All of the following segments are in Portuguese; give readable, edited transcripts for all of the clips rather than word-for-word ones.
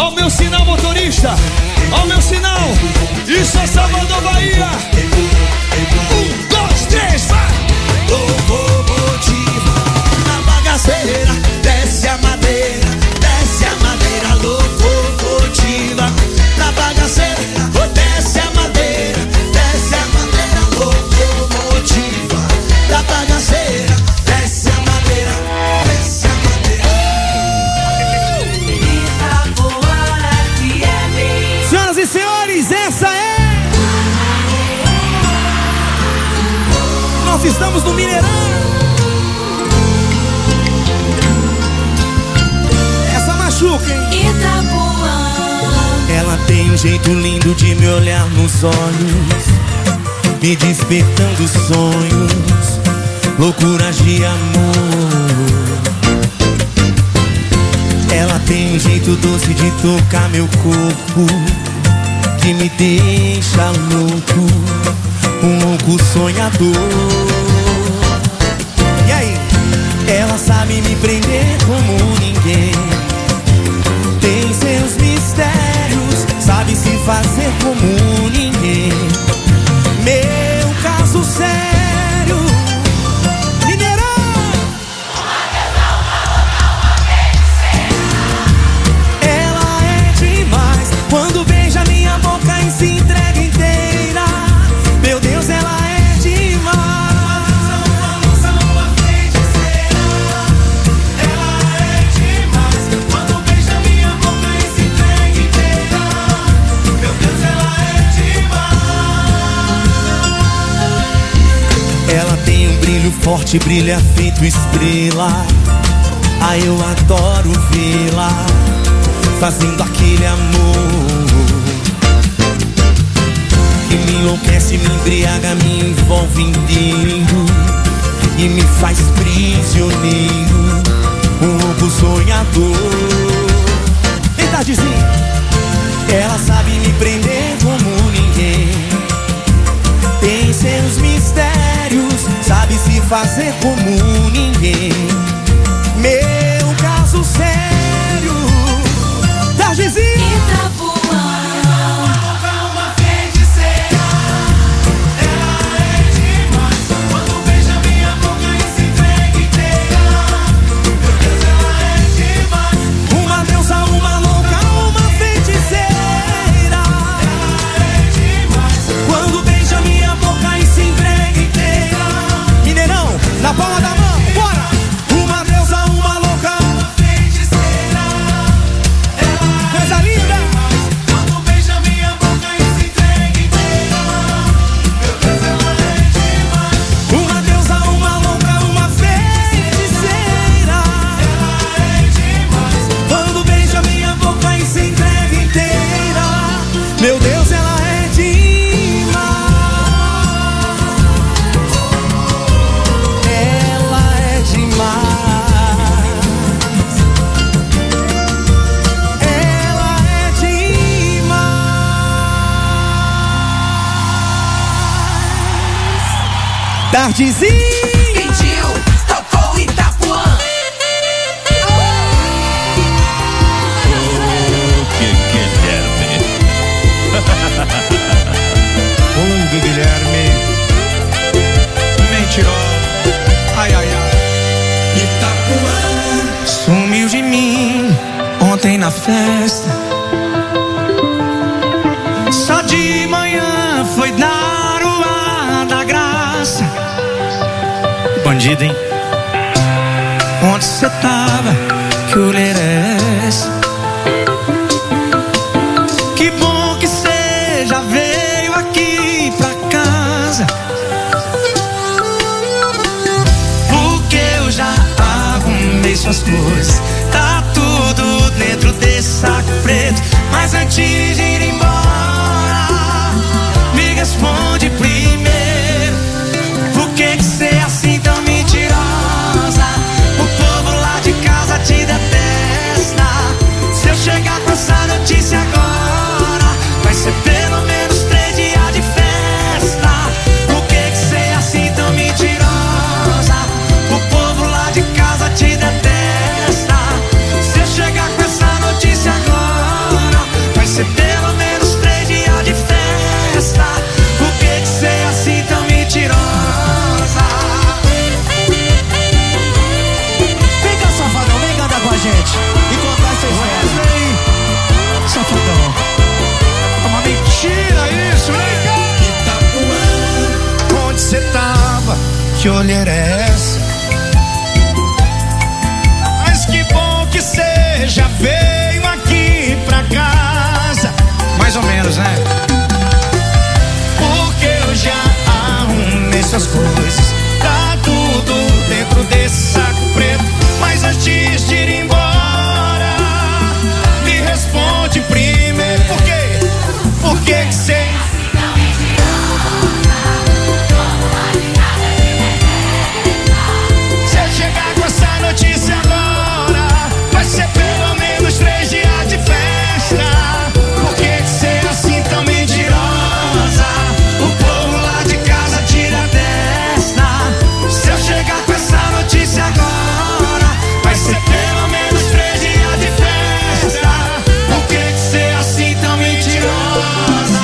Ó o meu sinal, motorista. Ó o meu sinal. Isso é Salvador, Bahia. 1, 2, 3, vai. Locomotiva na bagaceira, desce a madeira, locomotiva na bagaceira, desce a madeira, locomotiva na bagaceira, desce a madeira, Itapuã FM. Senhoras e senhores, essa é. Nós estamos no Mineirão. Essa machuca, hein? Itapuã. Ela tem um jeito lindo de me olhar nos olhos, me despertando sonhos, loucuras de amor. Ela tem um jeito doce de tocar meu corpo, que me deixa louco, um louco sonhador. E aí? Ela sabe me prender como ninguém, tem seus mistérios, sabe se fazer como ninguém. Meu caso sério, Mineirão. Ela é demais, quando beija minha boca e se entrega inteira. Meu Deus, ela é demais. Ela tem um brilho forte, brilha feito estrela. Ai, eu adoro vê-la fazendo aquele amor que me enlouquece, me embriaga, me envolve inteiro e me faz prisioneiro, um louco sonhador. Eita, Dizinho. Ela sabe me prender como ninguém, tem seus mistérios, sabe se fazer como ninguém. Meu caso sério, Targizinho. Itapuã. Uma feiticeira, ela é demais, quando beija minha boca e se entrega inteira. Meu Deus, ela é demais. Uma deusa, uma louca, uma feiticeira. Ela é demais, quando beija minha boca e se entrega inteira. Mineirão, na palma da mão, bora! Uma deusa, uma louca, uma feiticeira. Coisa linda! Quando beija minha boca e se entrega inteira. Meu Deus, ela é demais. Uma deusa, uma louca, uma feiticeira. Ela é demais. Quando beija minha boca e se entrega inteira. Meu Deus, ela é demais. Ela é demais. Ela é demais. Tardezinho. Pediu, tocou Itapuã. Guilherme, mentirou. Ai, ai, ai. Itapuã. Sumiu de mim ontem na festa. Só de manhã foi dar o ar da graça. Bandido, hein? Onde cê tava? Que olheira é essa? Que bom que cê já veio aqui pra casa, porque eu já arrumei suas coisas. Tá tudo dentro desse saco preto. Mas antes de ir embora, me responde primeiro: por que que cê é assim tão mentirosa? O povo lá de casa te detesta. Se eu chegar com essa notícia agora, vai ser pelo menos 3 dias de festa. Por que que cê é assim tão mentirosa? O povo lá de casa te detesta. Se eu chegar com essa notícia agora, que olheira é essa? Mas que bom que cê já veio aqui pra casa. Mais ou menos, né? Porque eu já arrumei suas coisas, tá tudo dentro desse saco preto. Mas antes de ir embora, me responde primeiro. Por quê? Por que que cê... Notícia agora vai ser pelo menos 3 dias de festa. Por que que cê é assim tão mentirosa? O povo lá de casa tira desta. Se eu chegar com essa notícia agora, vai ser pelo menos 3 dias de festa. Por que que cê é assim tão mentirosa?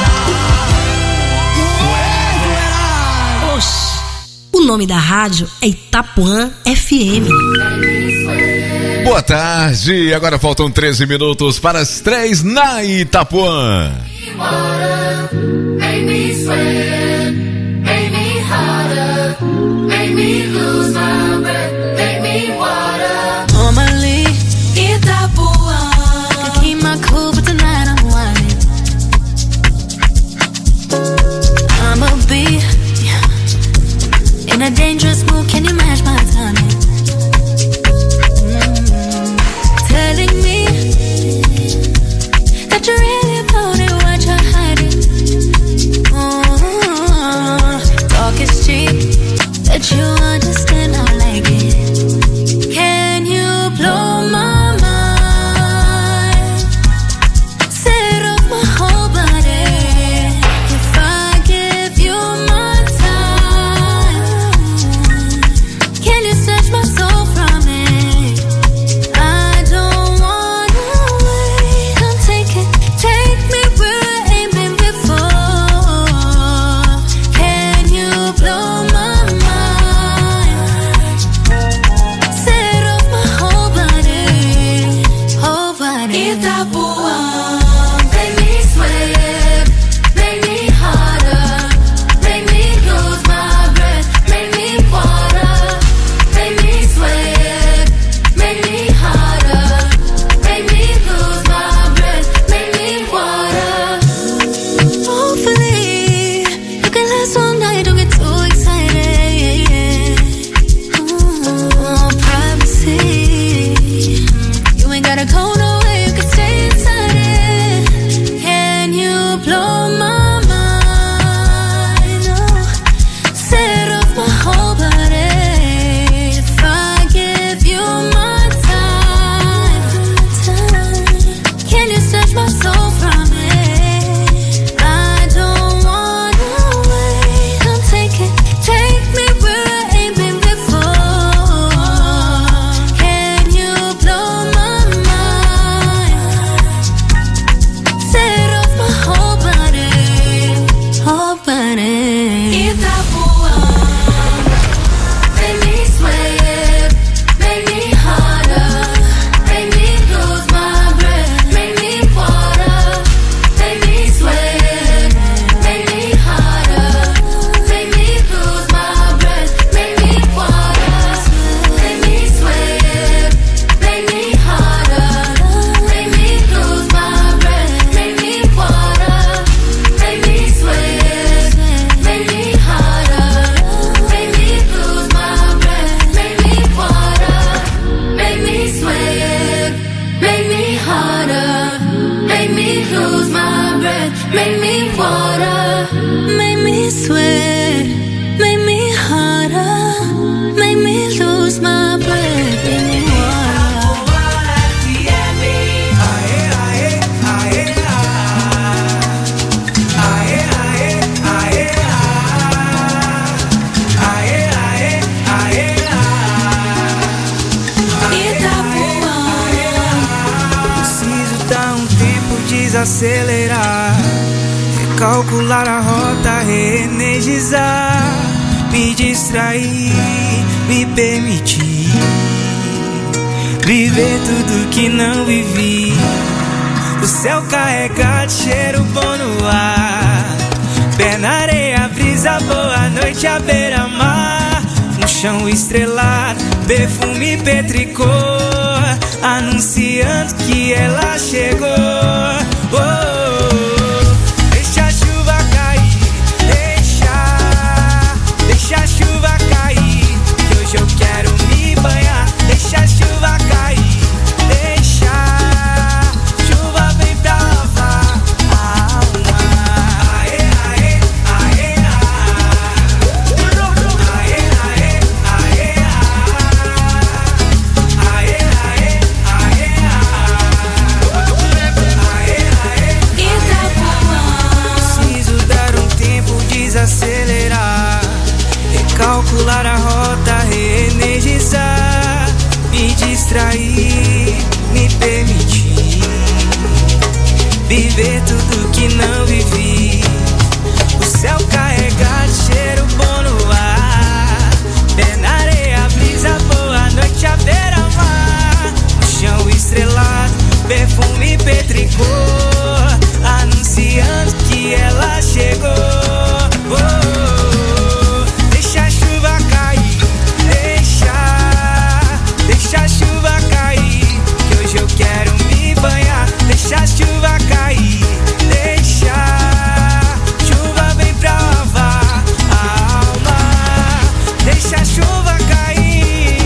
Oxi, o nome da rádio é Itapuã FM. Boa tarde, agora faltam 13 minutos para as 3 na Itapuã. Normally, Itapuã, I can keep my cool, but tonight I'm whining. I'ma be in a dangerous mood, can you match my timing? Telling me that you really about it, what you're hiding. Talk is cheap, that you understand, I like it. Can you blow my mind? Set off my whole body. If I give you my time, can you snatch my soul from me? I don't wanna wait. Come take me where I ain't been before. Can you blow my mind? Set off my whole body, whole body. Itapuã, make me sweat, make me harder, make me lose my breath, make me water, make me sweat, make me harder, make me lose my breath, make me water. Hopefully, you can last all night, don't get too excited. Privacy, you ain't gotta go nowhere, you can stay inside it. Can you blow my mind? Oh, set off my whole body. If I give you my time, can you snatch my soul from me? I don't wanna wait. Come take me where I ain't been before. Can you blow my mind? Set off my whole body, whole body. Itapuã, make me sweat, make me harder, make me lose my breath, make me water, make me sweat, make me harder, make me lose my breath, make me water, make me sweat, make me harder, make me lose my breath, make me water, make me sweat, make me harder, make me lose my breath, make me water, make me sweat, make me harder, make me lose my breath, make me water, make me sweat, make me harder, make me lose my breath, make me water. Preciso dar um tempo, desacelerar, recalcular a rota, reenergizar, me distrair, me permitir viver tudo que não vivi. O céu carregado, cheiro bom no ar, pé na areia, brisa boa, noite à beira-mar. chão estrelado, perfume petricou, anunciando que ela chegou. Oh, deixa a chuva cair, deixa a chuva cair, que hoje eu quero me banhar. Deixa a chuva cair, deixa a chuva vem pra lavar a alma. Aê, aê, aê, aê, aê, aê, aê, aê, preciso dar um tempo, desacelerar, recalcular a rota, reenergizar, me distrair, me permitir viver tudo que não vivi. O céu carregado, cheiro bom no ar, pé na areia, brisa boa, a noite à beira-mar. O chão estrelado, perfume petricou, anunciando que ela chegou. Oh, deixa a chuva cair, deixa a chuva cair, que hoje eu quero me banhar. Deixa a chuva cair, deixa a chuva vem pra lavar a alma. Deixa a chuva cair,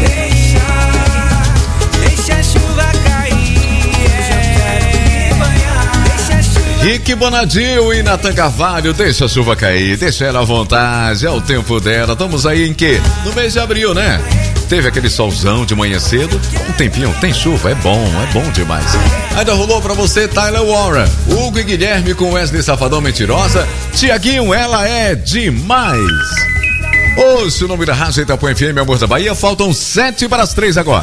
deixa a chuva cair, hoje eu quero me banhar. Deixa a chuva. Rick Bonadil e Natan Carvalho, deixa a chuva cair, deixa ela à vontade, é o tempo dela. Estamos aí em quê? No mês de abril, né? Teve aquele solzão de manhã cedo, um tempinho, tem chuva, é bom demais. Ainda rolou pra você Tyler Warren, Hugo e Guilherme com Wesley Safadão Mentirosa, Tiaguinho, ela é demais. Ouça o nome da Rádio Itapuã FM, Amor da Bahia, faltam 2:07 agora.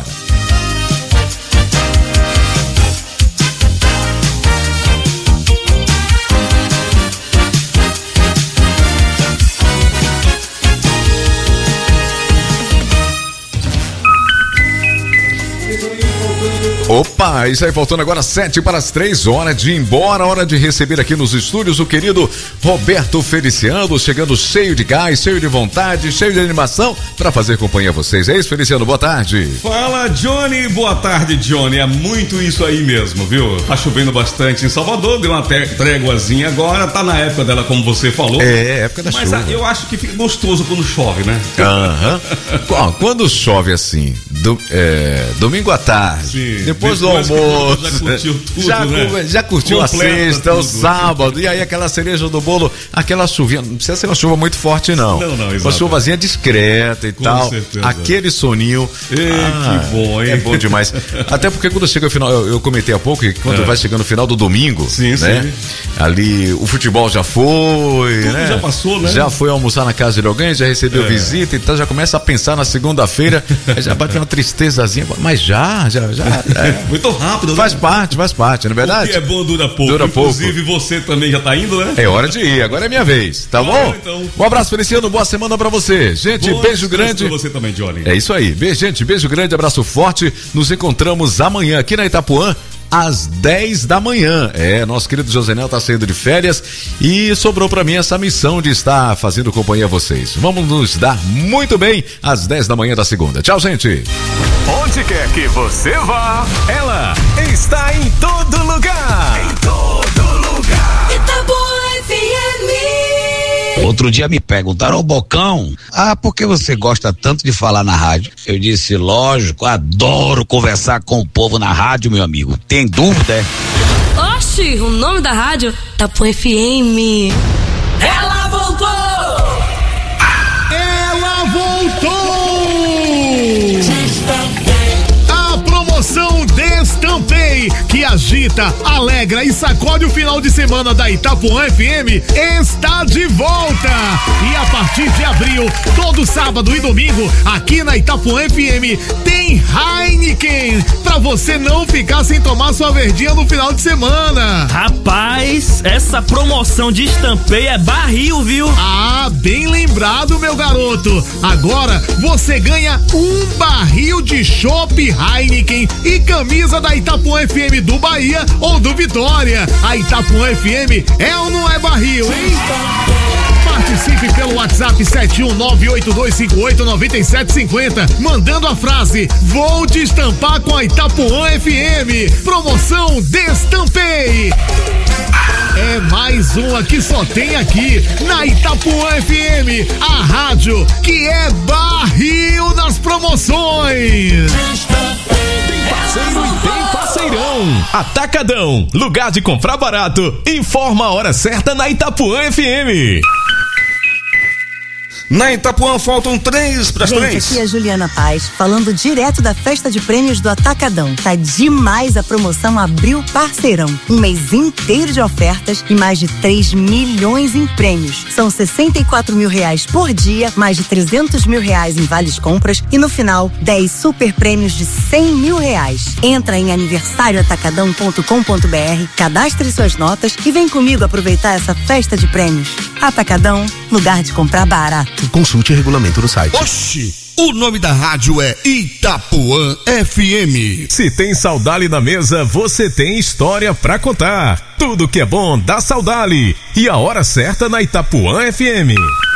Opa, isso aí, faltando agora 2:07, hora de ir embora, hora de receber aqui nos estúdios o querido Roberto Feliciano, chegando cheio de gás, cheio de vontade, cheio de animação para fazer companhia a vocês. É isso, Feliciano, boa tarde. Fala, Johnny, boa tarde, Johnny, é muito isso aí mesmo, viu? Tá chovendo bastante em Salvador, deu uma tréguazinha agora, tá na época dela, como você falou. É, época da chuva. Mas eu acho que fica gostoso quando chove, né? Aham. Quando chove assim, domingo à tarde, Sim. depois do almoço, já curtiu tudo, né? já curtiu a Completa sexta, o tudo. sábado, e aí aquela cereja do bolo, aquela chuvinha, não precisa ser uma chuva muito forte não, Não, exato. uma chuvazinha discreta e Com tal, certeza. aquele soninho, Que bom, hein? é bom demais, até porque quando chega o final, eu comentei há pouco, que quando vai chegando o final do domingo, Sim, né, sim. ali o futebol já foi, Tudo né? já passou, né? Já foi almoçar na casa de alguém, já recebeu visita, então já começa a pensar na segunda-feira, aí já bate uma tristezazinha, mas já. Muito rápido, né? Faz parte, não é verdade? O que é bom dura pouco. Dura pouco. Inclusive você também já tá indo, né? É hora de ir, agora é minha vez, tá bom? Então. Um abraço, Feliciano, boa semana pra você. Gente, Boa beijo descanso grande. pra você também, Johnny. É isso aí, gente, beijo grande, abraço forte. Nos encontramos amanhã aqui na Itapuã, às 10 da manhã. Nosso querido Josenel tá saindo de férias e sobrou pra mim essa missão de estar fazendo companhia a vocês. Vamos nos dar muito bem às 10 da manhã da segunda. Tchau, gente. Onde quer que você vá, ela está em todo lugar. Em todo lugar. Itapuã FM. Outro dia me perguntaram, ô Bocão, por que você gosta tanto de falar na rádio? Eu disse, lógico, adoro conversar com o povo na rádio, meu amigo. Tem dúvida, é? Oxi, o nome da rádio Itapuã FM. Ela voltou! Ela voltou! A promoção Destampei, que agita, alegra e sacode o final de semana da Itapuã FM, está de volta! E a partir de abril, todo sábado e domingo, aqui na Itapuã FM, tem Heineken, pra você não ficar sem tomar sua verdinha no final de semana. Rapaz, essa promoção de Estampei é barril, viu? Bem lembrado, meu garoto. Agora você ganha um barril de chopp Heineken e camisa da Itapuã FM do Bahia ou do Vitória. A Itapuã FM é ou não é barril, hein? Participe pelo WhatsApp 71982589750, mandando a frase: vou destampar com a Itapuã FM. Promoção Destampei. É mais uma que só tem aqui na Itapuã FM, a rádio que é barril nas promoções. Parceiro e tem parceirão. Atacadão, lugar de comprar barato. Informa a hora certa na Itapuã FM. Na Itapuã faltam 3 para as 3. Gente, aqui é a Juliana Paz, falando direto da festa de prêmios do Atacadão. Tá demais a promoção Abril Parceirão. Um mês inteiro de ofertas e mais de 3 milhões em prêmios. São 64 mil reais por dia, mais de 300 mil reais em vales compras e no final, 10 super prêmios de 100 mil reais. Entra em aniversarioatacadão.com.br, cadastre suas notas e vem comigo aproveitar essa festa de prêmios. Atacadão, lugar de comprar barato. Consulte o regulamento no site. Oxi! O nome da rádio é Itapuã FM. Se tem Saudale na mesa, você tem história pra contar. Tudo que é bom dá Saudale. E a hora certa na Itapuã FM.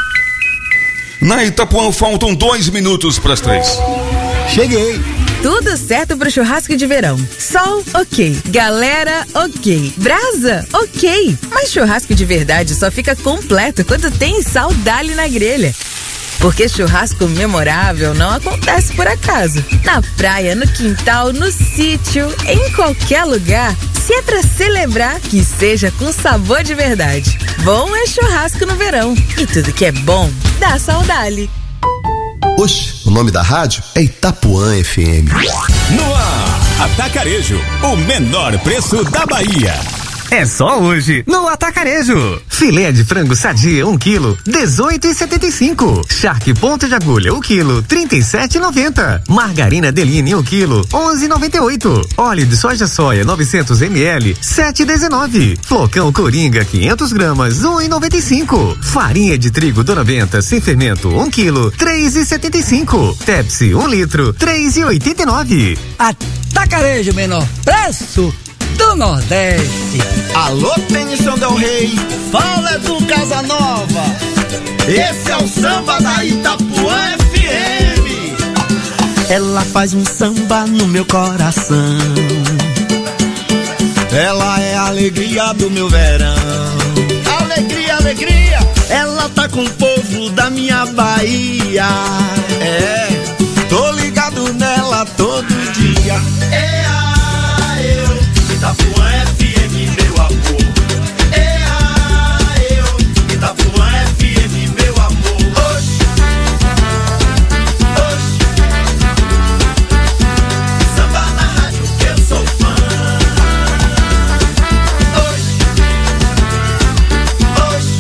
Na Itapuã faltam 2 minutos para as 3. Cheguei. Tudo certo pro churrasco de verão. Sol, ok. Galera, ok. Brasa, ok. Mas churrasco de verdade só fica completo quando tem Saudale na grelha. Porque churrasco memorável não acontece por acaso. Na praia, no quintal, no sítio, em qualquer lugar. Se é pra celebrar, que seja com sabor de verdade. Bom é churrasco no verão. E tudo que é bom, dá Saudale. Oxe, o nome da rádio é Itapuã FM. No ar, Atacarejo, o menor preço da Bahia. É só hoje no Atacarejo. Filé de frango sadia 1 quilo, 18,75. Charque ponta de agulha 1 quilo, 37,90. Margarina Deline 1 quilo, 11,98. Óleo de soja 900 ml, 7,19. Flocão Coringa 500 gramas, 1,95. Farinha de trigo Dona Benta sem fermento 1 quilo, 3,75. Pepsi 1 litro, 3,89. Atacarejo, menor preço do Nordeste. Alô, Tênis Del Rey, fala do Casa Nova. Esse é o samba da Itapuã FM. Ela faz um samba no meu coração. Ela é a alegria do meu verão. Alegria, alegria. Ela tá com o povo da minha Bahia. É, tô ligado nela todo dia. Itapuã FM, meu amor. Itapuã FM, meu amor. Oxe, oxe. Samba na rádio que eu sou fã. Oxe, oxe.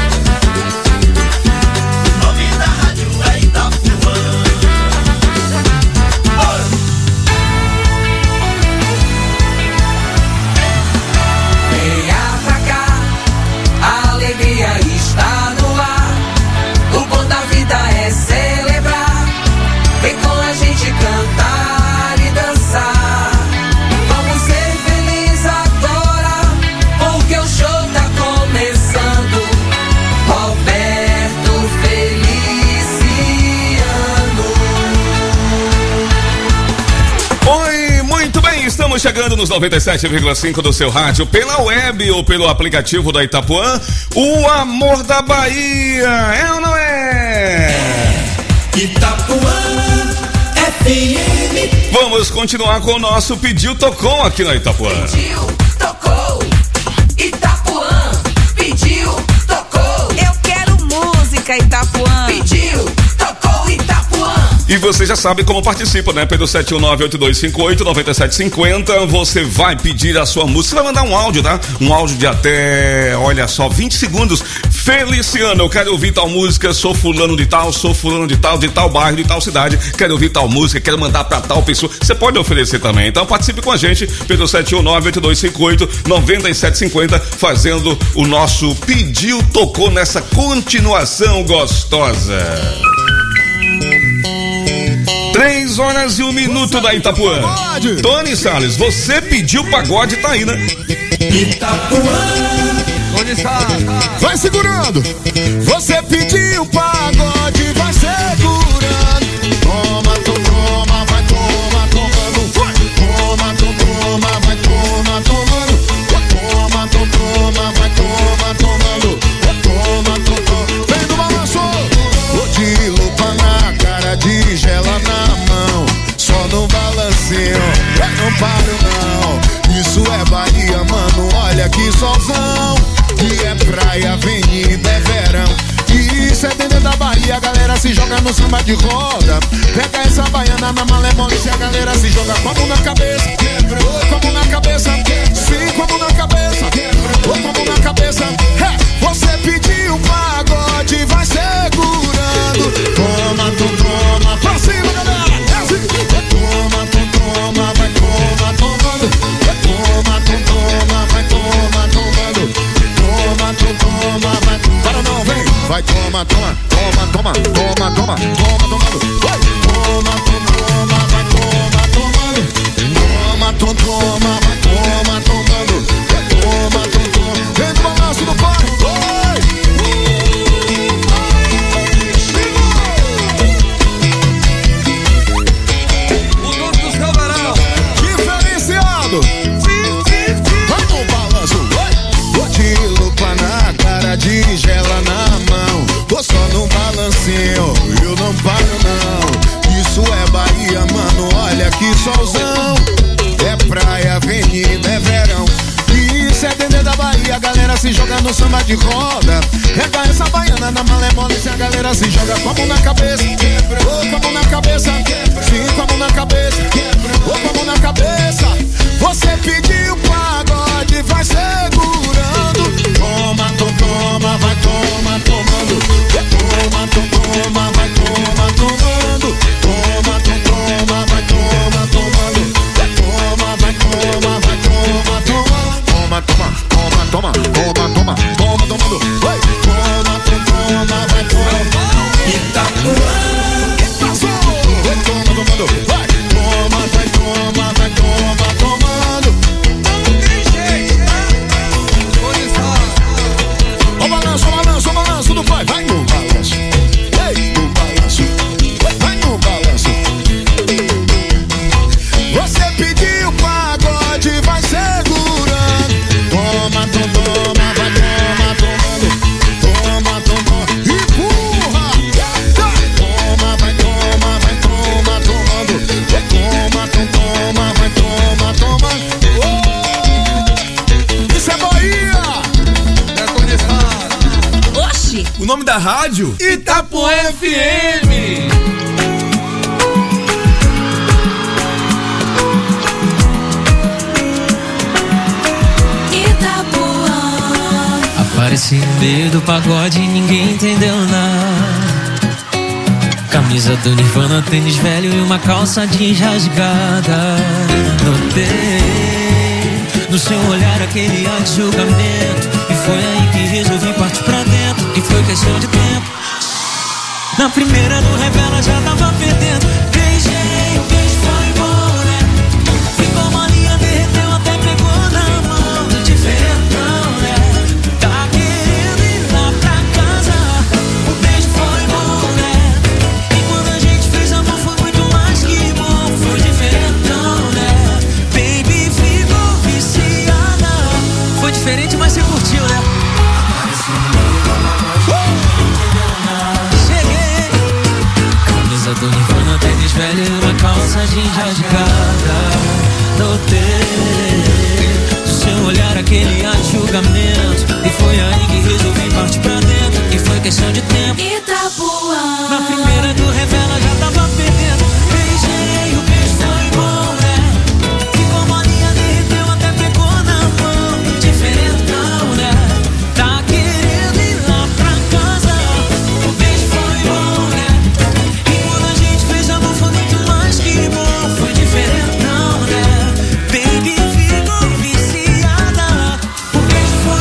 O nome da rádio é Itapuã. Estamos chegando nos 97,5 do seu rádio, pela web ou pelo aplicativo da Itapuã. O amor da Bahia, é ou não é? Itapuã FM. Vamos continuar com o nosso Pediu Tocou aqui na Itapuã. Pediu, tocou. Itapuã. Pediu, tocou. Eu quero música, Itapuã. Pediu, tocou, Itapuã. E você já sabe como participa, né? Pelo 71982589750, você vai pedir a sua música, você vai mandar um áudio, tá? Um áudio de até, olha só, 20 segundos. Feliciano, eu quero ouvir tal música, sou fulano de tal bairro, de tal cidade, quero ouvir tal música, quero mandar pra tal pessoa. Você pode oferecer também, então participe com a gente pelo 71982589750, fazendo o nosso Pediu Tocou nessa continuação gostosa. 3 horas e 1 minuto da Itapuã. Tony Salles, você pediu pagode, tá aí, né? Itapuã, Vai segurando. Você pediu pagode, vai segurando. Toma, toma, vai toma, tomando. Toma, toma, vai toma, tomando. Toma, toma, vai toma, tomando. Toma, toma, vem do balanço. Vou de lupa na cara, de gela na mão. Só no balancinho, não paro não. Isso é Bahia, mano, olha que solzão. E é praia, avenida, é verão. E isso é dentro da Bahia, a galera se joga no samba de roda. Pega essa baiana na malemole, se a galera se joga com a mão na cabeça. Com a mão na cabeça, sim, com a mão na cabeça. Com a mão na cabeça, você pediu pagode, vai segurando. Toma, toma, pra cima, galera. Toma, toma, vai toma, tomando. Toma, toma, vai toma, tomando. Toma, toma, vai. Para não, vem. Vai, toma, toma, toma, toma, toma, toma, toma, tomando. Vai, toma, toma, vai toma, tomando. Toma, toma, vai toma, tomando. Toma, toma, vem do balanço do pai. O dono dos camarão. Diferenciado. Vai no balanço, vai. Vou de lupa na cara, de gela na mão. Tô só no balancinho, eu não paro não. Isso é Bahia, mano, olha que solzão. É praia, avenida, é verão. E isso é dentro da Bahia, a galera se joga no samba de roda. Pega essa baiana na malemole, se a galera se joga com a mão na cabeça. Com a mão na cabeça, sim, com a mão na cabeça. Com a mão na cabeça. Você pediu pagode, vai segurando. Toma, toma, vai toma, tomando. Toma, toma, vai toma, tomando. Toma, toma, vai toma, tomando. Toma, vai toma, vai toma, tomando. Toma, toma, toma, toma, toma, toma, toma, tomando. Vai, toma, toma, vai toma. Itapuã, que passou? Vai toma, tomando. Vai, toma, vai toma, vai toma, tomando. Não tem jeito, ó balanço, balanço, balanço do pai. Vai no balanço. Ei, no balanço. Vai no balanço. Você pediu pagode, vai segurando. Toma, toma, vai toma, tomando. Toma, toma, empurra. Toma, vai toma, tomando. Toma, toma, vai toma, tomando. Isso é Bahia. Oxi! O nome da rádio? Itapuã FM! Apareci no meio do pagode e ninguém entendeu nada. Camisa do Nirvana, tênis velho e uma calça jeans rasgada. Notei no seu olhar aquele ar de julgamento, e foi aí que resolvi partir pra dentro, e foi questão de tempo. Na primeira do revela já tava perdendo. Beijei, o beijo foi bom, né? Ficou molinha, derreteu, até pegou na mão. Diferentão, né? Tá querendo ir lá pra casa. O beijo foi bom, né? E quando a gente fez amor foi muito mais que bom. Foi diferentão, né? Baby ficou viciada. Foi diferente, mas você curtiu, né? Do Nirvana, tênis velho e uma calça jeans rasgada. Notei no seu olhar aquele ar de julgamento, e foi aí que resolvi partir pra dentro, e foi questão de tempo. Itapuã. Na primeira do revela já tava perdendo. Beijei, o beijo foi bom, né? Ficou molinha, derreteu, até pegou na mão. Diferentão, né? Tá querendo ir lá pra casa. O beijo foi bom, né? Foi diferentão, né? Baby ficou viciada. O beijo foi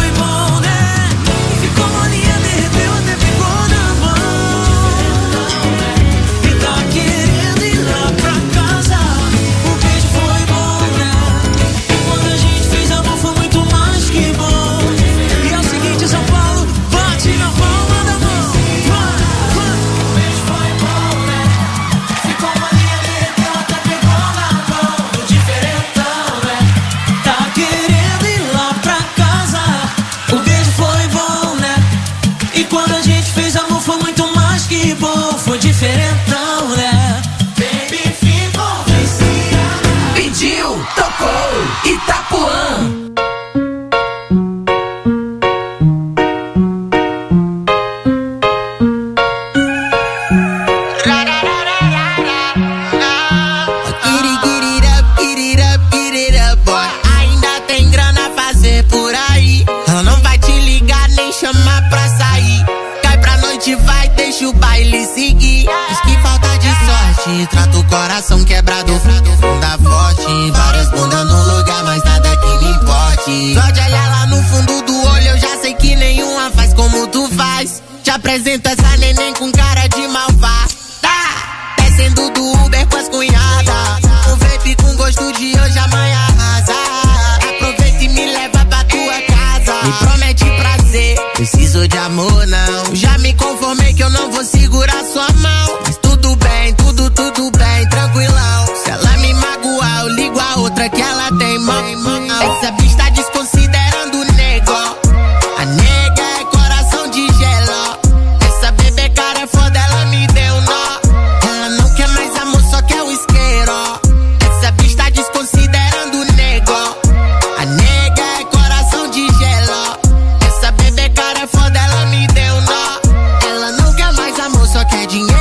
Ela não vai te ligar nem chamar pra sair. Cai pra noite, vai, deixa o baile seguir. Diz que falta de sorte, trata o coração quebrado, funda forte. Várias bundas no lugar, mas nada que me importe. Só de olhar lá no fundo do olho, eu já sei que nenhuma faz como tu faz. Te apresento essa neném com cara de malvada. Descendo do Uber com as cunhadas. Um vape com gosto de hoje, amanhã arrasa. Aproveita e me leva pra tua casa. Me promete prazer, preciso de amor não. Já me conformei que eu não vou segurar sua mão. Mas tudo bem, tudo bem, tranquilão. Se ela me magoar, eu ligo a outra que ela tem mão. Essa bicha tá desconsiderando o nego. A nega é coração de gelo. Essa bebê cara é foda, ela me deu nó. Ela não quer mais amor, só quer o isqueiro. Essa bicha tá desconsiderando o nego. A nega é coração de gelo. Essa bebê cara é foda, ela me deu nó. Ela não quer mais amor, só quer dinheiro.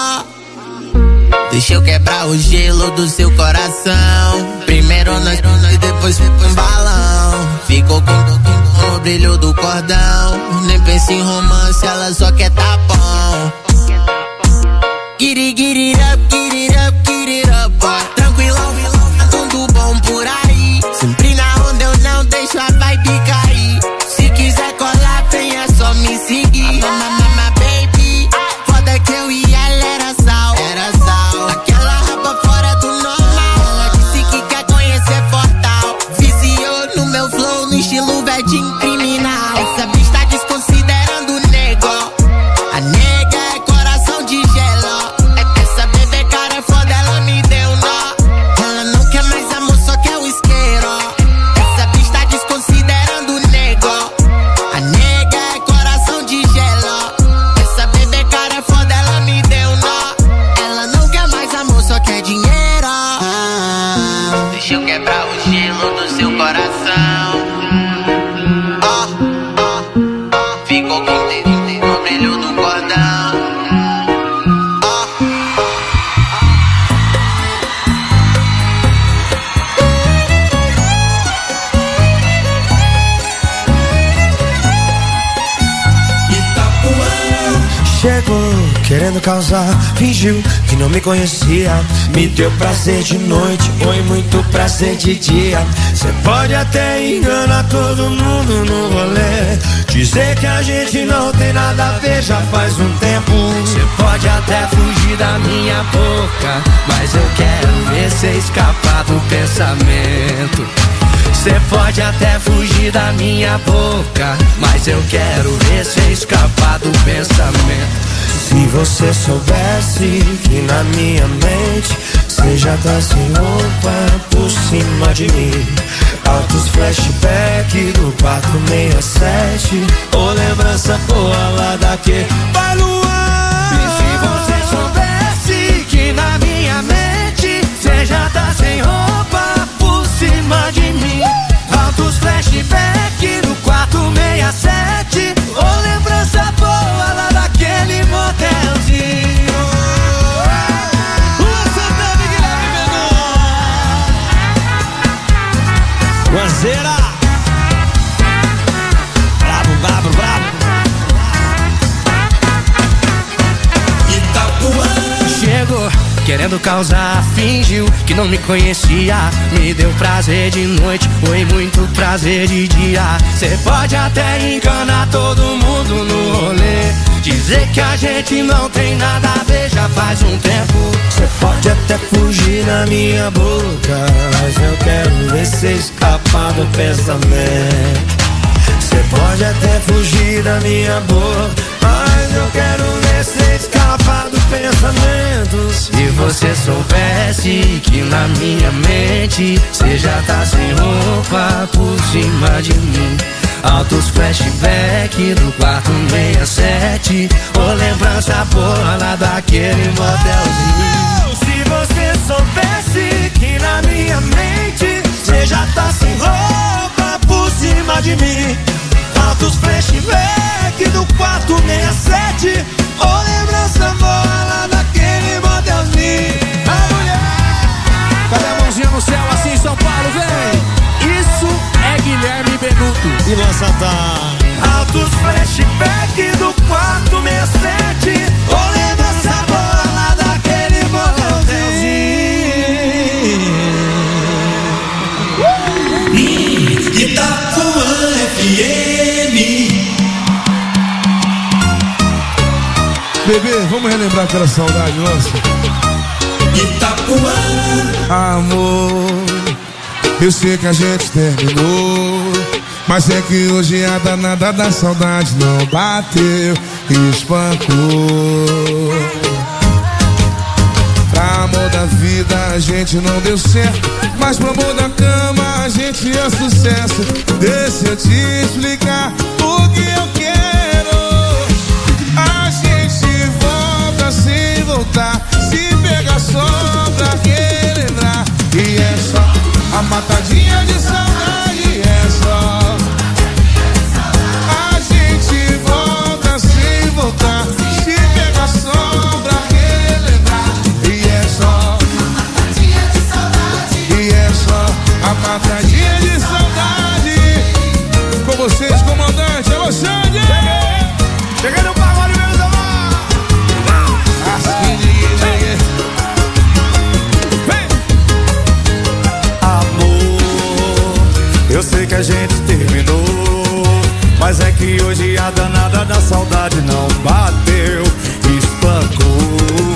Deixa eu quebrar o gelo do seu coração. Primeiro nós e depois fica um balão. Ficou com o brilho do cordão. Nem pensa em romance, ela só quer tapão. Get it up, get it up, get it up, boy. Tranquilão, tudo bom por aí. Sempre na onda eu não deixo a vibe cair. Se quiser colar, vem, é só me seguir. Mama, baby, foda que eu e ela era sal. Aquela rapa fora do normal. Ela disse que quer conhecer Portal. Viciou no meu flow, no estilo vedinho criminal. Essa bicha tá desconsiderando o nego. A nega é coração de gelo. Essa bebê cara é foda, ela me deu nó. Ela não quer mais amor, só quer o isqueiro. Essa bicha tá desconsiderando o nego. A nega é coração de gelo. Essa bebê cara é foda, ela me deu nó. Ela não quer mais amor, só quer dinheiro. Deixa eu quebrar o gelo do seu coração. Ficou com o brilho do cordão. Chegou querendo causar, fingiu que não me conhecia. Me deu prazer de noite, foi muito prazer de dia. Cê pode até enganar todo mundo no rolê, dizer que a gente não tem nada a ver já faz um tempo. Cê pode até fugir da minha boca, mas eu quero ver cê escapar do pensamento. Cê pode até fugir da minha boca, mas eu quero ver cê escapar do pensamento. Se você soubesse que na minha mente cê já tá sem roupa por cima de mim. Altos flashback do 467, ou lembrança boa lá daquele vai Luan. E se você soubesse que na minha mente cê já tá sem roupa por cima de mim. Altos flashback do 467, ou lembrança boa lá daquele motelzinho. O Santana e Guilherme Menu. Guanzeira. Bravo, bravo, bravo. Itapuã. Chegou querendo causar, fingiu que não me conhecia. Me deu prazer de noite, foi muito prazer de dia. Cê pode até enganar todo mundo no rolê, dizer que a gente não tem nada a ver já faz um tempo. Cê pode até fugir da minha boca, mas eu quero ver cê escapar do pensamento. Cê pode até fugir da minha boca, mas eu quero ver cê escapar do pensamento. Se você soubesse que na minha mente cê já tá sem roupa por cima de mim. Altos flashback do 467, ou lembrança boa lá daquele motelzinho. Se você soubesse que na minha mente cê já tá sem roupa por cima de mim. Altos flashback do 467, ou lembrança boa lá daquele motelzinho. A mulher, cadê a mãozinha no céu assim, São Paulo, vem! Isso é Guilherme Benuto. E você? Santana. Altos flashback do quarto 67. Olhando essa bola daquele motelzinho. Itapuã FM. Bebê, vamos relembrar aquela saudade nossa? Itapuã. Amor, eu sei que a gente terminou, mas é que hoje a danada da saudade não bateu e espancou. Pra amor da vida a gente não deu certo, mas pro amor da cama a gente é sucesso. Deixa eu te explicar o que eu quero. A gente volta sem voltar, se pegar só pra relembrar. E é só a matadinha de saudade, é só. A gente volta sem voltar, se pegar só pra relembrar. E é só a matadinha de saudade, e é só a matadinha de saudade. Com vocês, comandante, é você, cheguei no pagode, meus amores. Amor, eu sei que a gente terminou, mas é que hoje a danada da saudade não bateu, espancou.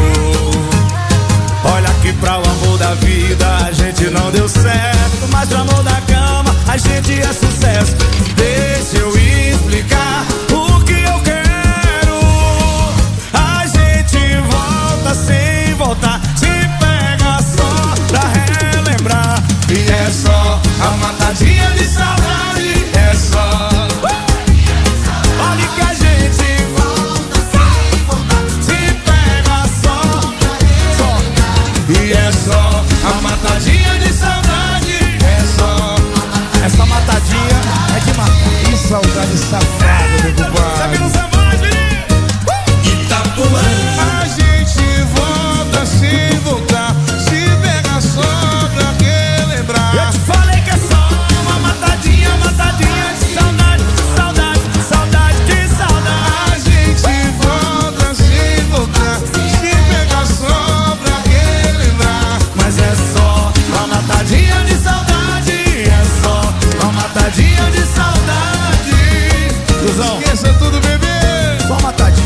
Olha que pra o amor da vida a gente não deu certo, mas pro amor da cama a gente é sucesso. Deixa eu explicar o que eu quero. A gente volta sem voltar, se pega só pra relembrar. E é só a matadinha de saudade, é só. Olha que a gente volta sem voltar, se pega só pra relembrar. E é só a matadinha de saudade, é só. Essa matadinha é de matar. Que saudade safada, meu compadre. Sabe não sabe mais, menino? Itapuã. A gente volta sem voltar, se pega só pra relembrar. Eu te falei que é só uma matadinha, matadinha de saudade, saudade, saudade, que saudade. A gente volta sem voltar, se pega só pra relembrar. Mas é só uma matadinha de saudade, é só uma matadinha de saudade. Cruzão, esqueça tudo, bebê. Só matadinha.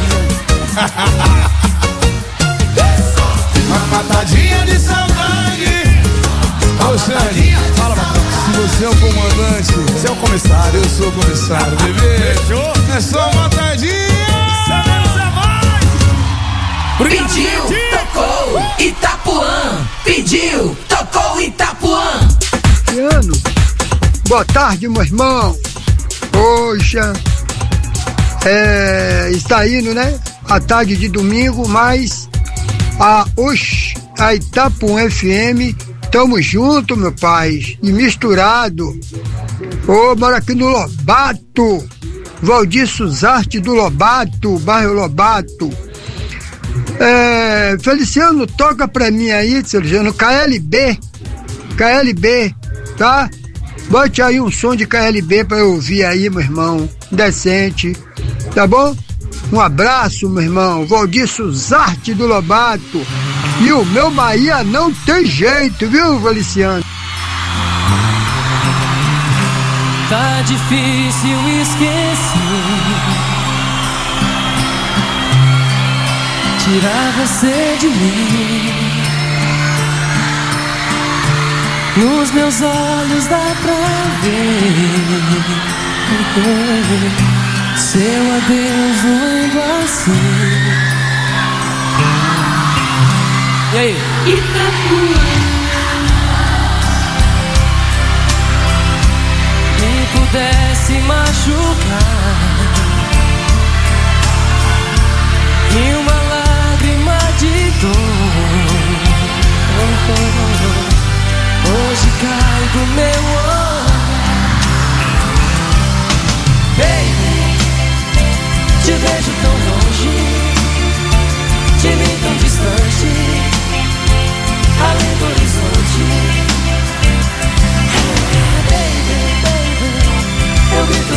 Uma matadinha de saudade. Ô, Sérgio, Fala, patrão. se você é o comandante, Você é o comissário. eu sou o comissário, bebê. Fechou? É só uma matadinha. Pediu, tocou, Itapuã. Pediu, tocou, Itapuã. Ano. Boa tarde, meu irmão. Poxa, está indo, né? A tarde de domingo, mas a Itapuã FM, tamo junto, meu pai, e misturado. Moro aqui no Lobato, Valdir Suzarte do Lobato, bairro Lobato. Feliciano, toca pra mim aí, Feliciano, KLB, tá? Bote aí um som de KLB pra eu ouvir aí, meu irmão, decente, tá bom? Um abraço, meu irmão, Valdir Suzarte do Lobato. E o meu Bahia não tem jeito, viu, Feliciano? Tá difícil esquecer, tirar você de mim. Nos meus olhos dá pra ver seu adeus doendo assim. E aí? Me pudesse machucar e uma lágrima de dor hoje cai do meu olhar. Baby, te vejo tão longe, de mim tão distante, além do horizonte. Baby, baby, eu grito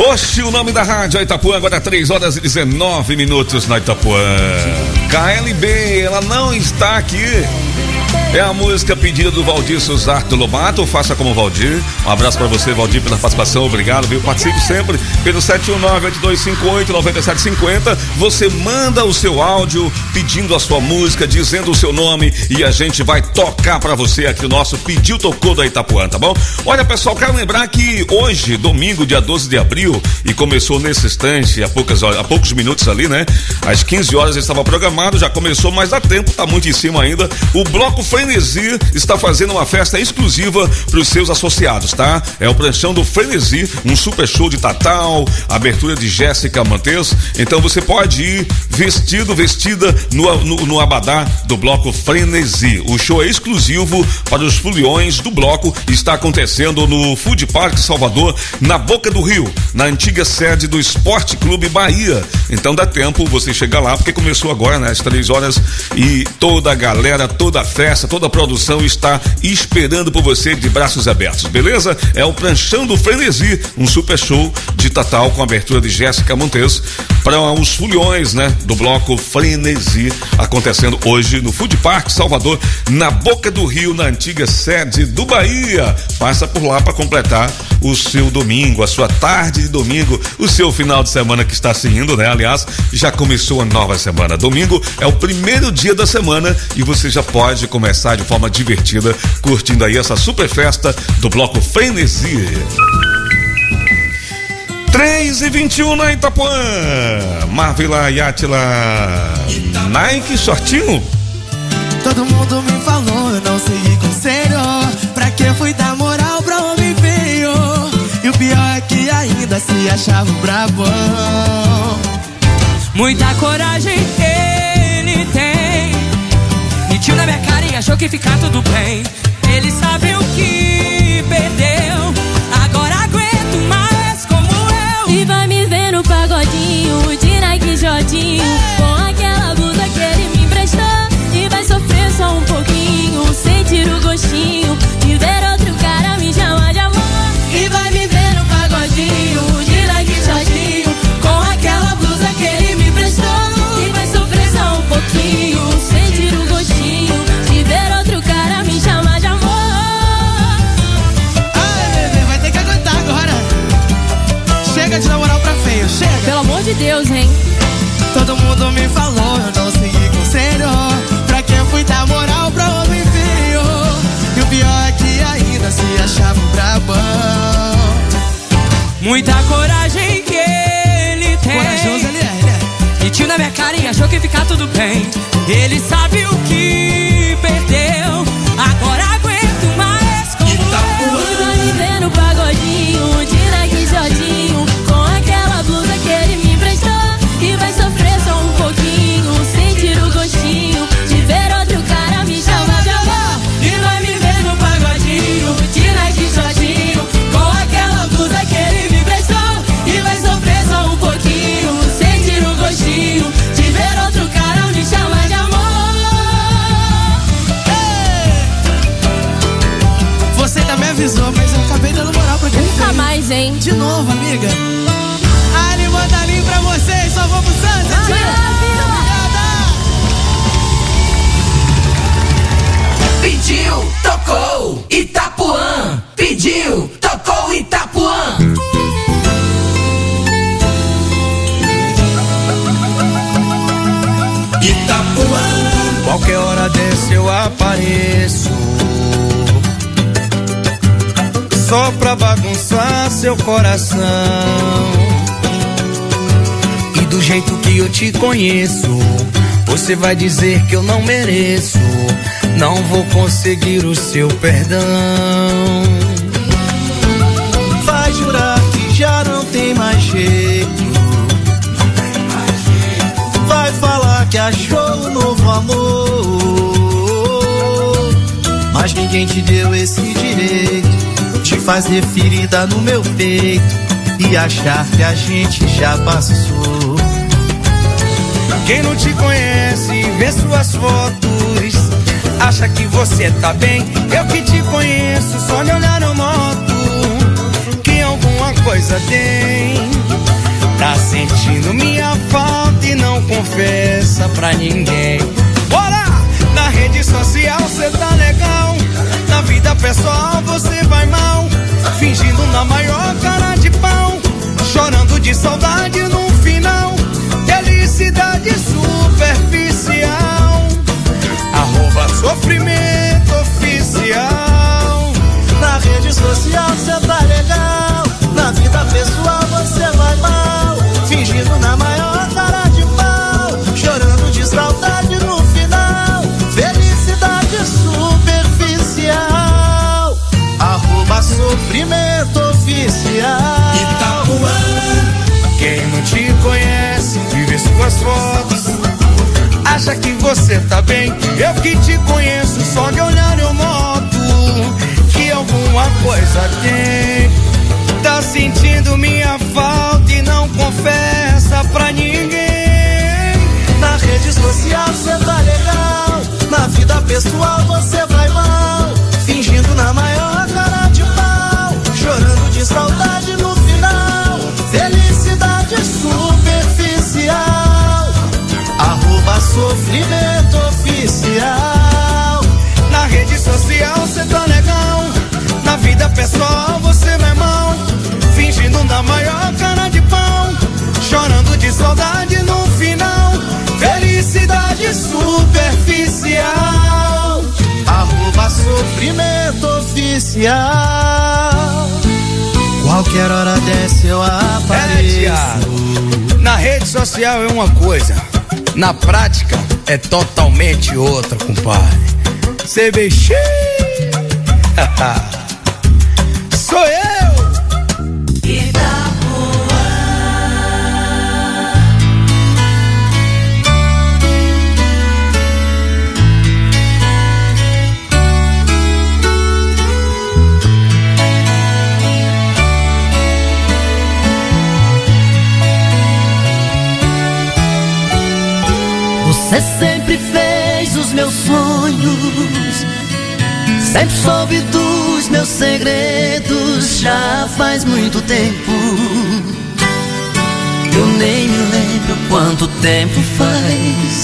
Oxe, o nome da rádio é Itapuã, agora 3h19 na Itapuã. KLB, ela não está aqui. É a música pedida do Valdir Suzarte Lobato. Faça como Valdir. Um abraço pra você, Valdir, pela participação. Obrigado, viu? Participe sempre pelo 719-8258-9750. Você manda o seu áudio pedindo a sua música, dizendo o seu nome e a gente vai tocar pra você aqui o nosso Pediu Tocou da Itapuã, tá bom? Olha, pessoal, quero lembrar que hoje, domingo, dia 12 de abril, e começou nesse instante, há poucos minutos ali, né? Às 15 horas estava programado, já começou, mas dá tempo, tá muito em cima ainda. O Bloco Frenesi está fazendo uma festa exclusiva para os seus associados, tá? É o pranchão do Frenesi, um super show de Tatal, abertura de Jéssica Mantes. Então você pode ir vestida no abadá do Bloco Frenesi. O show é exclusivo para os foliões do bloco e está acontecendo no Food Park Salvador, na Boca do Rio, na antiga sede do Esporte Clube Bahia. Então dá tempo você chegar lá, porque começou agora, né? Às 3 horas e toda a galera, toda a festa, toda a produção está esperando por você de braços abertos, beleza? É o pranchão do Frenesi, um super show de Tatal com abertura de Jéssica Montes para os foliões, né? Do Bloco Frenesi, acontecendo hoje no Food Park Salvador, na Boca do Rio, na antiga sede do Bahia. Passa por lá para completar o seu domingo, a sua tarde de domingo, o seu final de semana que está se indo, né? Aliás, já começou a nova semana. Domingo é o primeiro dia da semana e você já pode começar de forma divertida, curtindo aí essa super festa do Bloco Frenesi. 3h21 na Itapuã. Marvila e Átila. Nike shortinho. Todo mundo me falou, eu não segui conselho. Pra que fui dar moral pra homem feio? E o pior é que ainda se achava brabão. Muita coragem ele tem. Mentiu na minha cara e achou que ficar tudo bem. Ele sabe o que perdeu. Agora aguento mais como eu. E vai me ver no pagodinho de Nike Jodinho, com aquela blusa que ele me emprestou. E vai sofrer só um pouquinho, sentir o gostinho de ver outro cara me chamar de amor. E vai me ver no pagodinho de Nike Jodinho, com aquela blusa que ele me emprestou. E vai sofrer só um pouquinho, sentir o gostinho de ver outro cara me chamar de amor. Ai, bebê, vai ter que aguentar agora. Chega de dar moral pra feio, chega. Pelo amor de Deus, hein? Todo mundo me falou, eu não segui conselho. Pra que fui dar moral pra homem feio? E o pior é que ainda se achava brabão. Muita coragem que ele tem. Corajoso ele é. Mentiu na minha cara e achou que ficar tudo bem. Ele sabe o que perdeu. Agora aguento mais como E vai me ver no pagodinho de Nike Jodinho, com aquela blusa que ele me emprestou. E vai sofrer só um pouquinho, sentir o gostinho de ver outro cara me chamar de amor. E vai me ver no pagodinho de Nike Jodinho, com aquela blusa que ele me emprestou. E vai sofrer só um pouquinho, sentir o gostinho de ver outro cara me chamar de amor. Você também avisou, mas eu acabei dando moral pra quem Nunca mais, hein? De novo, amiga. Ali, manda ali pra vocês, só vou pro Santos. Pediu, tocou, Itapuã. Pediu, tocou, Itapuã. Itapuã. Qualquer hora dessa eu apareço, só pra bagunçar seu coração. E do jeito que eu te conheço, você vai dizer que eu não mereço. Não vou conseguir o seu perdão. Vai jurar que já não tem mais jeito. Vai falar que achou um novo amor. Mas ninguém te deu esse direito de fazer ferida no meu peito e achar que a gente já passou. Quem não te conhece, vê suas fotos, acha que você tá bem. Eu que te conheço, só de olhar eu noto que alguma coisa tem. pra ninguém. Bora! Na rede social cê tá legal, na vida pessoal você vai mal, fingindo na maior cara de pau, chorando de saudade no final, felicidade superficial, @sofrimento oficial. Na rede social cê tá legal, na vida pessoal você vai mal, fingindo na maior cara de pau, chorando de saudade no final, felicidade superficial, @sofrimento oficial. Itapuã. Quem não te conhece, vive suas fotos, acha que você tá bem. Eu que te conheço, só de olhar eu noto que alguma coisa tem. Tá sentindo minha falta e não confessa pra ninguém. Na rede social cê tá legal, na vida pessoal você vai mal, fingindo na maior cara de pau, chorando de saudade no final, felicidade superficial, @sofrimento oficial. Na rede social cê tá legal, na vida pessoal você vai mal, fingindo na maior cara de pau, chorando de saudade no final, felicidade superficial, @sofrimento oficial. Qualquer hora dessa eu apareço. Na rede social é uma coisa, na prática é totalmente outra, compadre. CBX. Sou eu. Você sempre fez os meus sonhos, sempre soube dos meus segredos. Já faz muito tempo, eu nem me lembro quanto tempo faz.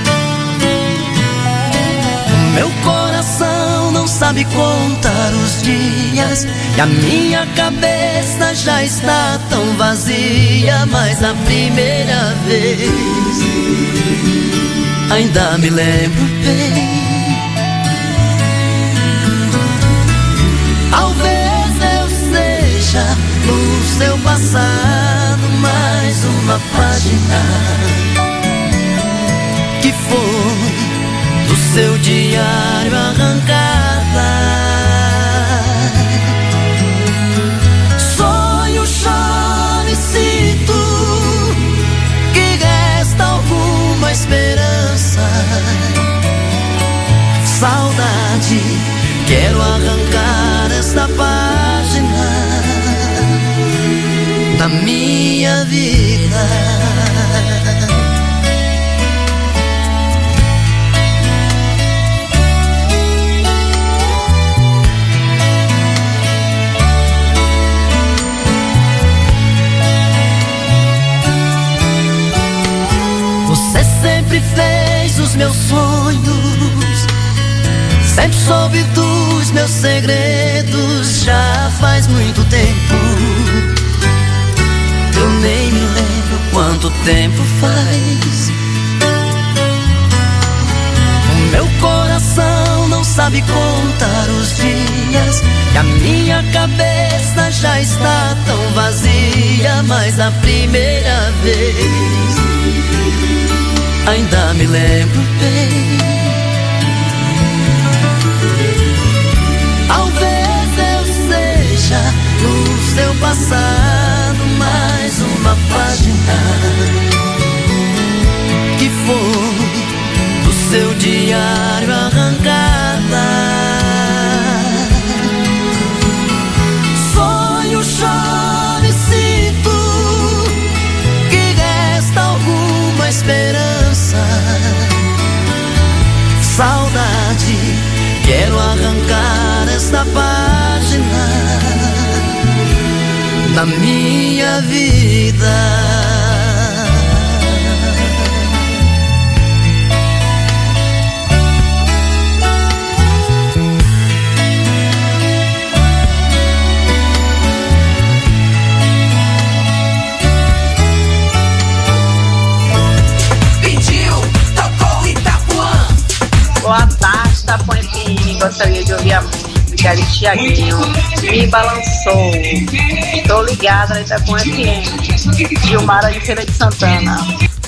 O meu coração não sabe contar os dias, e a minha cabeça já está tão vazia. Mas a primeira vez ainda me lembro bem. Talvez eu seja no seu passado mais uma página que foi do seu diário arrancada. Sonho, choro e sinto que resta alguma esperança. Saudade, quero arrancar esta página da minha vida. Você sempre fez os meus sonhos, sempre soube dos meus segredos. Já faz muito tempo, eu nem me lembro quanto tempo faz. O meu coração não sabe contar os dias, e a minha cabeça já está tão vazia. Mas a primeira vez ainda me lembro bem. Talvez eu seja no seu passado mais uma página que foi do seu diário arrancada. Sonho, choro e sinto que resta alguma esperança. Saudade, quero arrancar esta página da minha vida. gostaria de ouvir a música de Tiaguinho, Me Balançou. Tô ligada, ele tá com FM. Gilmara de Feira de Santana.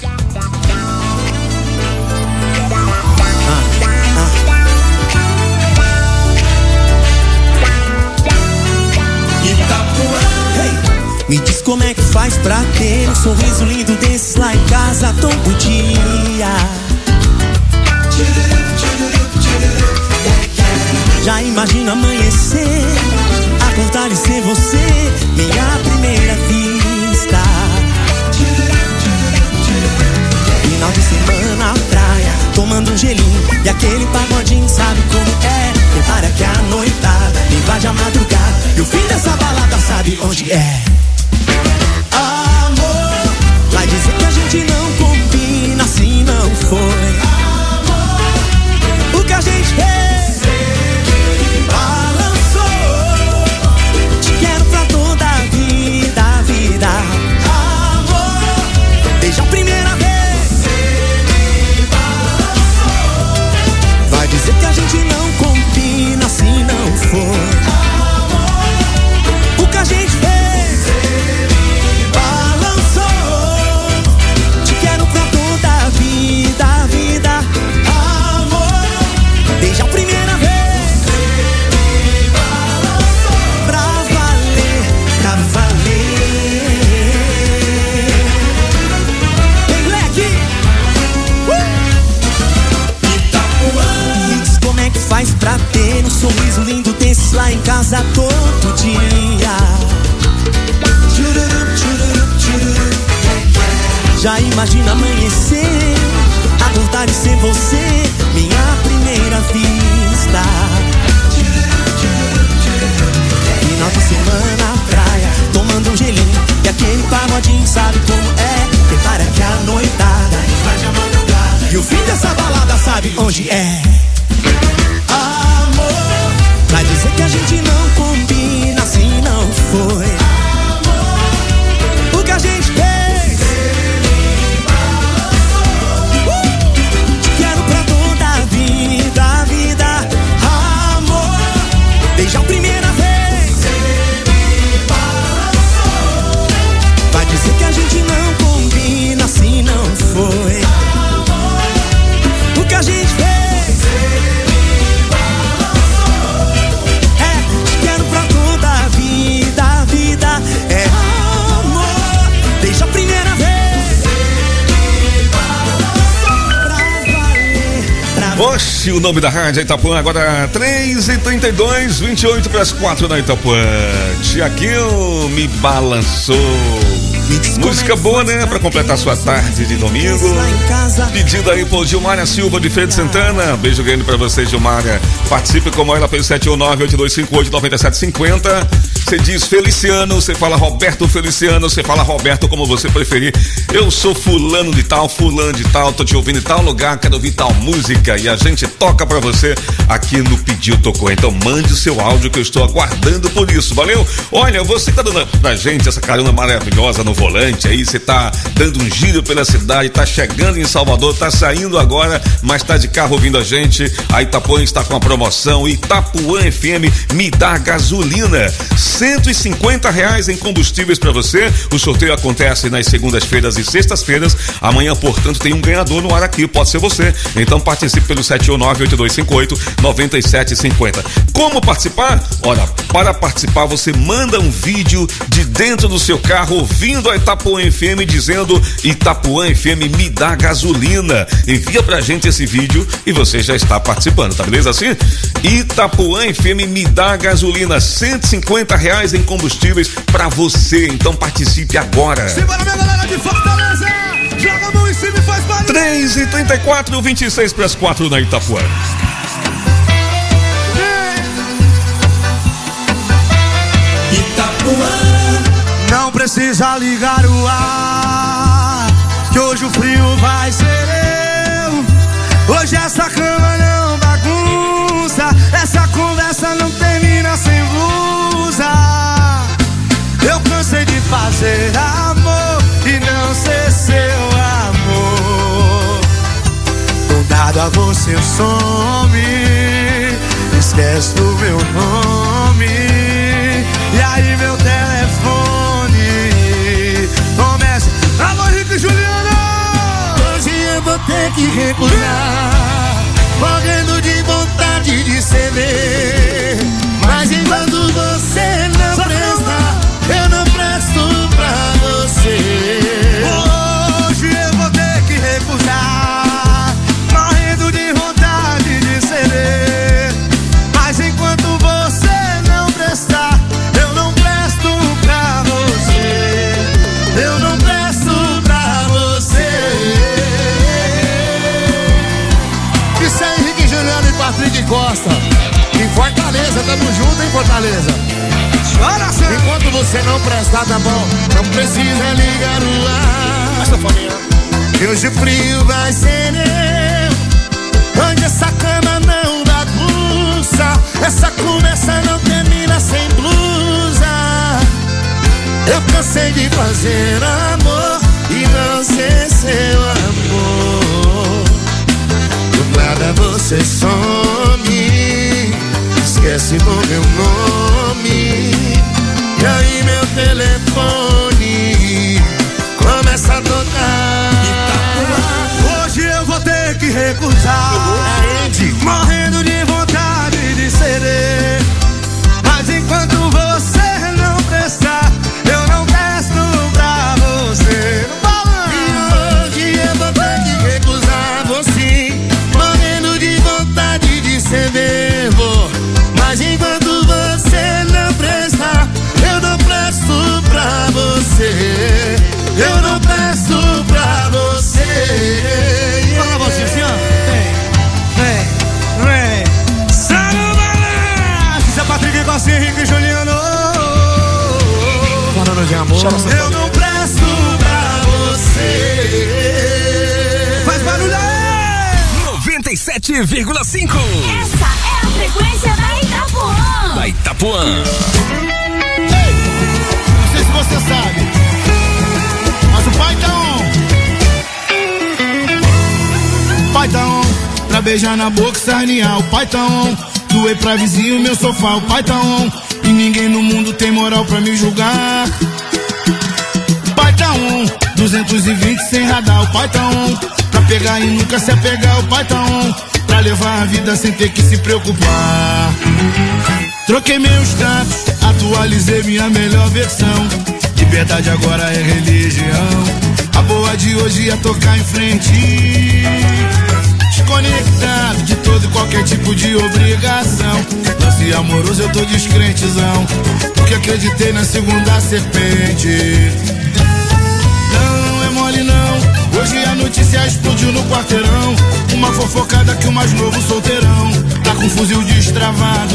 Me diz como é que faz pra ter um sorriso lindo desses lá em casa todo dia. Já imagino amanhecer, acordar e ser você, minha primeira vista. Final de semana na praia, tomando um gelinho e aquele pagodinho, sabe como é? Prepara que a noitada invade a madrugada e o fim dessa balada sabe onde é. Amor, vai dizer que a gente não combina, assim não foi. Amor, o que a gente fez, me balançou. Te quero pra toda a vida, vida. Amor, desde a primeira vez, me balançou. Vai dizer que a gente não combina, assim não foi. Amor, o que a gente fez, faz pra ter um sorriso lindo desses lá em casa todo dia. Já imagina amanhecer, acordar e ser você, minha primeira vista. Final de semana na praia, tomando um gelinho e aquele pagodinho, sabe como é? Prepara que a noitada invade a madrugada e o fim dessa balada sabe onde é. Amor, vai dizer que a gente não combina, assim não foi. Amor, o que a gente fez, me balançou. Te quero pra toda a vida, vida. Amor, desde a primeira vez, me balançou. Vai dizer que a gente não combina, assim não foi. Amor, o que a gente fez, é amor, desde a primeira vez. Oxe, o nome da rádio é Itapuã, agora 3h32, 28 para as 4 na Itapuã. Tiaguinho, Me Balançou. Música boa, né? Pra completar sua tarde de domingo. Pedido aí por Gilmara Silva de Feira de Santana. Beijo grande pra você, Gilmara. Participe com ela pelo 719-8258-9750. Você diz Feliciano, você fala Roberto Feliciano, você fala Roberto, como você preferir. Eu sou fulano de tal, tô te ouvindo em tal lugar, quero ouvir tal música e a gente toca pra você aqui no Pediu Tocou. Então mande o seu áudio que eu estou aguardando por isso, valeu? Olha, você tá dando pra gente essa carona maravilhosa no volante aí, você tá dando um giro pela cidade, tá chegando em Salvador, tá saindo agora, mas tá de carro ouvindo a gente. A Itapuã está com a promoção Itapuã FM Me Dá Gasolina, R$150 em combustíveis para você. O sorteio acontece nas segundas-feiras e sextas-feiras. Amanhã, portanto, tem um ganhador no ar aqui, pode ser você. Então participe pelo 719-8258-9750. Como participar? Olha, para participar você manda um vídeo de dentro do seu carro ouvindo a Itapuã FM dizendo Itapuã FM Me Dá Gasolina. Envia pra gente esse vídeo e você já está participando, tá beleza assim? Itapuã FM Me Dá Gasolina, R$150 em combustíveis pra você. Então participe agora. Simbora, minha galera de Fortaleza! Joga a mão em cima e faz barulho! 3h34, 26 para as 4 na Itapuã. Itapuã. Não precisa ligar o ar, que hoje o frio vai ser eu. Hoje essa cama não bagunça, essa conversa não termina sem blusa. Eu cansei de fazer amor e não ser seu amor. Dado a você eu some, esquece o meu nome. E aí meu telefone começa. Alô, Henrique e Juliana! Hoje eu vou ter que recusar, morrendo de vontade de ceder. Mas enquanto você não presta, eu não presto pra você. Hoje eu vou ter que recusar, morrendo de vontade de ceder. Mas enquanto você não prestar, eu não presto pra você. Eu não presto pra você. Isso é Henrique Juliano e Patrick Costa. Em Fortaleza, tamo junto em Fortaleza. Enquanto você não prestar, tá bom, não precisa ligar o ar. E hoje o frio vai ser meu. Onde essa cama não bagunça, essa conversa não termina sem blusa. Eu cansei de fazer amor e não ser seu amor. Do nada você some, esquece do meu nome. E aí meu telefone começa a tocar. Hoje eu vou ter que recusar, morrendo de vontade de ceder. Mas enquanto você não prestar, eu não presto pra você. E hoje eu vou ter que recusar você, morrendo de vontade de ceder. Mas enquanto você não prestar, eu não presto pra você. Eu não presto pra você. Fala você, assim, ó. Vem. Sarubalé! Isso é Patrick Costa, Henrique e Juliano. Falando de amor. Eu não presto pra você. Faz barulho aí! 97,5. Essa é a frequência da Itapuã. Da Itapuã. Ei, não sei se você sabe, mas o pai tá on. O pai tá on, pra beijar na boca e sarnear. O pai tá on, doei pra vizinho meu sofá. O pai tá on, e ninguém no mundo tem moral pra me julgar. O pai tá on, 220 sem radar. O pai tá on, pra pegar e nunca se apegar. O pai tá on, pra levar a vida sem ter que se preocupar. Troquei meu status, atualizei minha melhor versão. Liberdade agora é religião. A boa de hoje ia tocar em frente. Desconectado de todo e qualquer tipo de obrigação. Lance amoroso eu tô descrentezão, porque acreditei na segunda serpente. Não é mole não, hoje a notícia explodiu no quarteirão. Uma fofocada que o mais novo solteirão tá com fuzil destravado.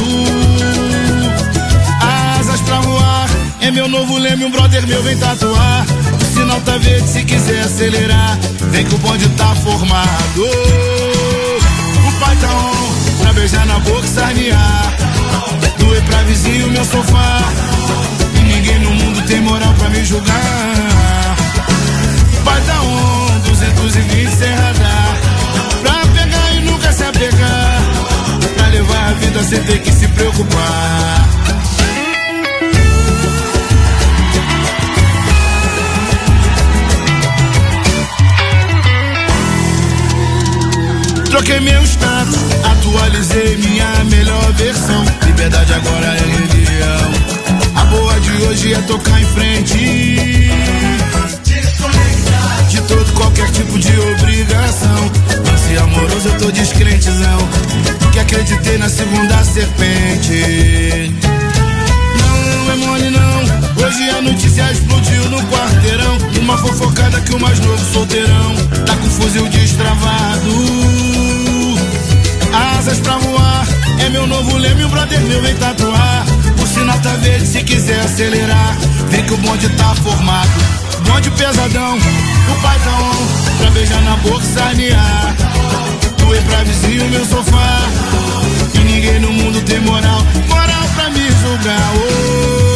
Asas pra voar, é meu novo leme, um brother meu vem tatuar. O sinal tá verde, se quiser acelerar, vem que o bonde tá formado. O pai tá on, pra beijar na boca e sarnear. Doei pra vizinho meu sofá, e ninguém no mundo tem moral pra me julgar. O pai tá on, 220 sem radar, pra pegar e nunca se apegar, pra levar a vida sem ter que se preocupar. Troquei meu status, atualizei minha melhor versão. Liberdade agora é religião. A boa de hoje é tocar em frente. De todo qualquer tipo de obrigação. Se amoroso eu tô descrentezão, que acreditei na segunda serpente. Não é mole não, hoje a notícia explodiu no quarteirão. Uma fofocada que o mais novo solteirão tá com fuzil destravado. Asas pra voar, é meu novo leme, um brother meu vem tatuar. O sinal tá verde, se quiser acelerar, vem que o bonde tá formado. Bonde pesadão, o pai tá on, pra beijar na boca e sarnear. Doei pra vizinho meu sofá, e ninguém no mundo tem moral pra me julgar. Oh.